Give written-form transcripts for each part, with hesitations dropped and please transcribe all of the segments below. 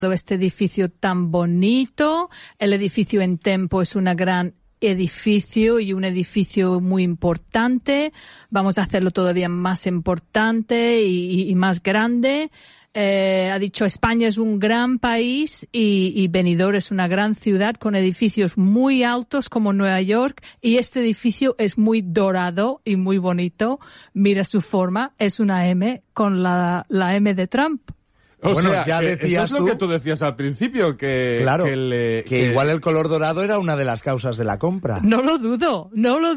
este edificio tan bonito. El edificio en Tempo es una gran edificio y un edificio muy importante. Vamos a hacerlo todavía más importante y más grande. Ha dicho España es un gran país y Benidorm es una gran ciudad con edificios muy altos como Nueva York, y este edificio es muy dorado y muy bonito. Mira su forma, es una M con la M de Trump. O bueno, sea, ya decías eso es lo que tú decías al principio, que igual el color dorado era una de las causas de la compra. No lo dudo.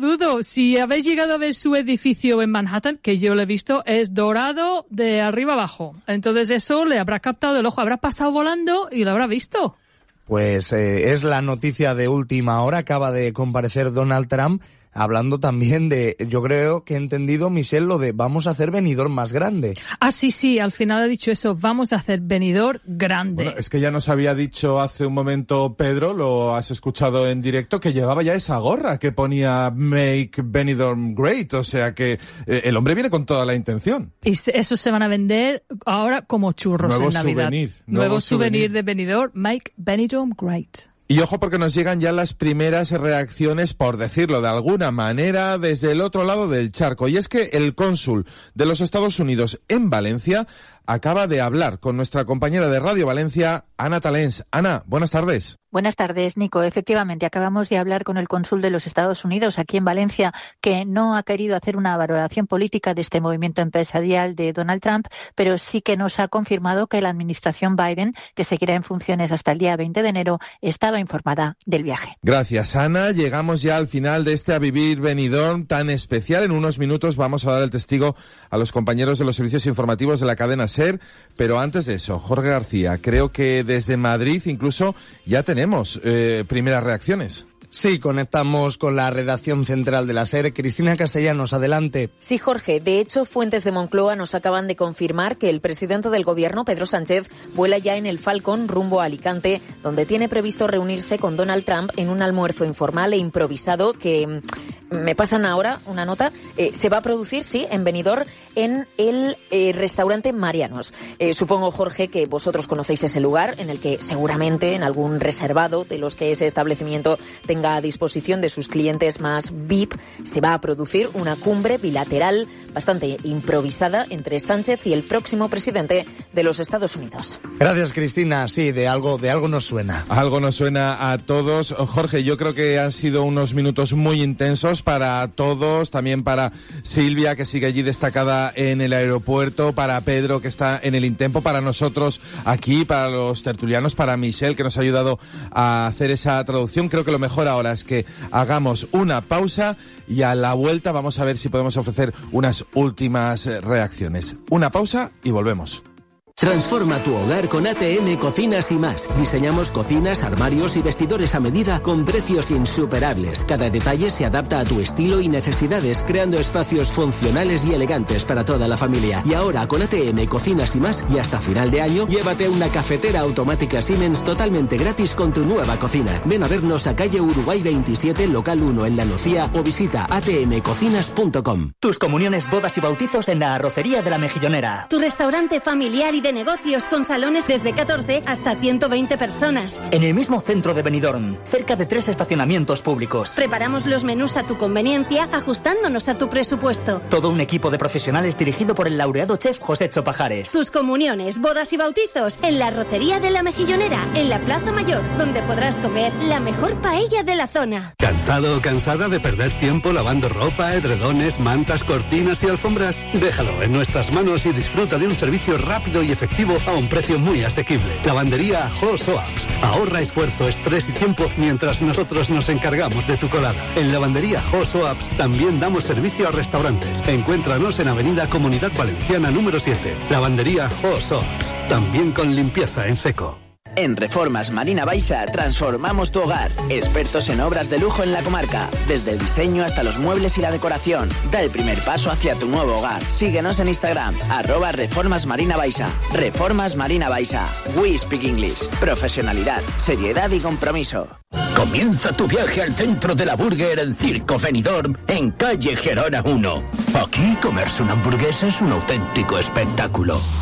Si habéis llegado a ver su edificio en Manhattan, que yo lo he visto, es dorado de arriba abajo. Entonces eso le habrá captado el ojo, habrá pasado volando y lo habrá visto. Pues es la noticia de última hora. Acaba de comparecer Donald Trump, hablando también de, yo creo que he entendido, Michelle, lo de vamos a hacer Benidorm más grande. Ah, sí, al final ha dicho eso, vamos a hacer Benidorm grande. Bueno, es que ya nos había dicho hace un momento Pedro, lo has escuchado en directo, que llevaba ya esa gorra que ponía Make Benidorm Great, o sea que el hombre viene con toda la intención. Y esos se van a vender ahora como churros en Navidad. Nuevo souvenir de Benidorm, Make Benidorm Great. Y ojo, porque nos llegan ya las primeras reacciones, por decirlo de alguna manera, desde el otro lado del charco. Y es que el cónsul de los Estados Unidos en Valencia acaba de hablar con nuestra compañera de Radio Valencia, Ana Talens. Ana, buenas tardes. Buenas tardes, Nico. Efectivamente, acabamos de hablar con el cónsul de los Estados Unidos aquí en Valencia, que no ha querido hacer una valoración política de este movimiento empresarial de Donald Trump, pero sí que nos ha confirmado que la administración Biden, que seguirá en funciones hasta el día 20 de enero, estaba informada del viaje. Gracias, Ana. Llegamos ya al final de este A Vivir Benidorm tan especial. En unos minutos vamos a dar el testigo a los compañeros de los servicios informativos de la cadena SER, pero antes de eso, Jorge García, creo que desde Madrid incluso ya tenemos primeras reacciones. Sí, conectamos con la redacción central de la SER. Cristina Castellanos, adelante. Sí, Jorge. De hecho, fuentes de Moncloa nos acaban de confirmar que el presidente del Gobierno, Pedro Sánchez, vuela ya en el Falcon rumbo a Alicante, donde tiene previsto reunirse con Donald Trump en un almuerzo informal e improvisado que, me pasan ahora una nota, se va a producir, sí, en Benidorm, en el restaurante Marianos. Supongo, Jorge, que vosotros conocéis ese lugar en el que seguramente en algún reservado de los que ese establecimiento tenga a disposición de sus clientes más VIP, se va a producir una cumbre bilateral bastante improvisada entre Sánchez y el próximo presidente de los Estados Unidos. Gracias, Cristina. Sí, de algo nos suena. Algo nos suena a todos. Jorge, yo creo que han sido unos minutos muy intensos para todos, también para Silvia, que sigue allí destacada en el aeropuerto, para Pedro, que está en el Intempo, para nosotros aquí, para los tertulianos, para Michelle, que nos ha ayudado a hacer esa traducción. Creo que lo mejor ahora es que hagamos una pausa y a la vuelta vamos a ver si podemos ofrecer unas últimas reacciones. Una pausa y volvemos. Transforma tu hogar con ATM Cocinas y Más. Diseñamos cocinas, armarios y vestidores a medida con precios insuperables. Cada detalle se adapta a tu estilo y necesidades, creando espacios funcionales y elegantes para toda la familia. Y ahora con ATM Cocinas y Más y hasta final de año, llévate una cafetera automática Siemens totalmente gratis con tu nueva cocina. Ven a vernos a calle Uruguay 27, local 1 en La Nucía o visita atmcocinas.com. Tus comuniones, bodas y bautizos en la Arrocería de la Mejillonera. Tu restaurante familiar y de negocios con salones desde 14 hasta 120 personas. En el mismo centro de Benidorm, cerca de 3 estacionamientos públicos. Preparamos los menús a tu conveniencia, ajustándonos a tu presupuesto. Todo un equipo de profesionales dirigido por el laureado chef Josécho Pajares. Tus comuniones, bodas y bautizos en la Arrocería de la Mejillonera, en la Plaza Mayor, donde podrás comer la mejor paella de la zona. ¿Cansado o cansada de perder tiempo lavando ropa, edredones, mantas, cortinas y alfombras? Déjalo en nuestras manos y disfruta de un servicio rápido y efectivo a un precio muy asequible. Lavandería Ho Soaps. Ahorra esfuerzo, estrés y tiempo mientras nosotros nos encargamos de tu colada. En Lavandería Ho Soaps también damos servicio a restaurantes. Encuéntranos en Avenida Comunidad Valenciana número 7. Lavandería Ho Soaps. También con limpieza en seco. En Reformas Marina Baixa transformamos tu hogar. Expertos en obras de lujo en la comarca. Desde el diseño hasta los muebles y la decoración. Da el primer paso hacia tu nuevo hogar. Síguenos en Instagram, @Reformas Marina Baixa. Reformas Marina Baixa. We speak English. Profesionalidad, seriedad y compromiso. Comienza tu viaje al centro de la burger en Circo Benidorm, en calle Gerona 1. Aquí comerse una hamburguesa es un auténtico espectáculo.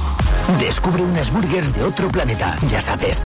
Descubre unas burgers de otro planeta. Ya sabes,